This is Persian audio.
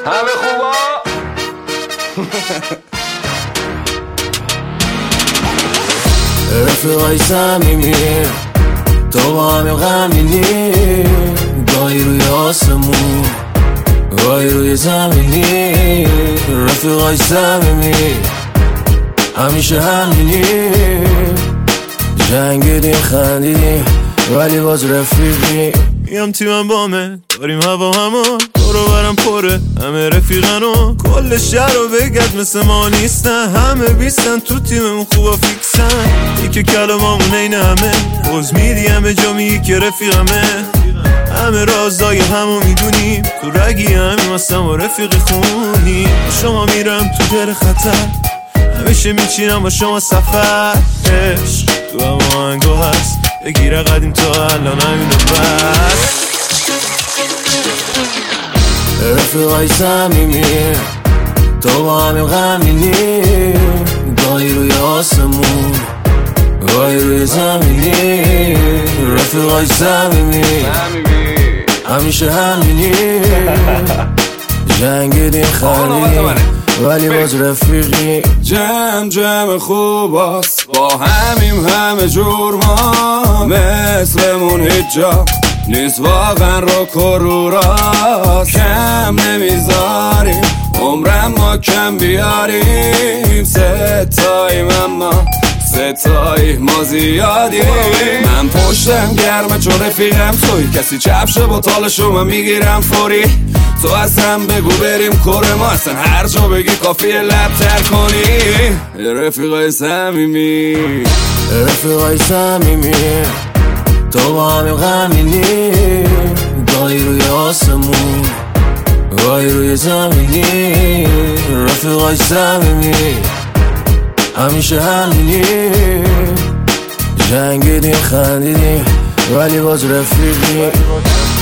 همه خوبا رفیقای صمیمی تو با همین غمینی، گاهی روی آسمون گاهی روی زمینی. رفیقای صمیمی همیشه همینی، جنگیدیم خندیدیم ولی باز رفیقی. میام تیمم بامه داریم هوا همون دورو برم پره همه رفیقنو کل شهر رو بگرد مثل ما نیستن، همه بیستن تو تیممون خوبا فیکسن. یکی کلمامون این همه روز میدی همه جا میگی که رفیقمه، همه رازای همو میدونیم تو رگی همیم هستم و رفیقی خونی. شما میرم تو در خطر همیشه میچینم با شما سفر، عشق تو هم آهنگو هست بگیره قدیم تا الان همینو بس. رفیقای صمیمی تو با همین غمینی، گاهی روی آسمون گاهی روی زمینی. رفیقای صمیمی همیشه همینی، جنگیدیم خندیدیم ولی باز رفیقی. جمع خوباست با همیم همه جور ما، مثلمون هیچ جا نیست واقعا رو کروراست. کم نمیذاریم عمرم ما کم بیاریم، ستاییم اما ستایی ما زیادیم. من پشتم گرمه چون رفیقم توی، کسی چپشه با تالشو من میگیرم فوری. تو اصلا بگو بریم کره ما، اصلا هر جا بگی کافیه لب تر کنی. رفیقای صمیمی رفیقای صمیمی تو با همین غمینی، گاهی روی آسمون گاهی روی زمینی. رفیقای صمیمی همیشه همینی، جنگیدیم خندیدیم ولی باز رفیقی.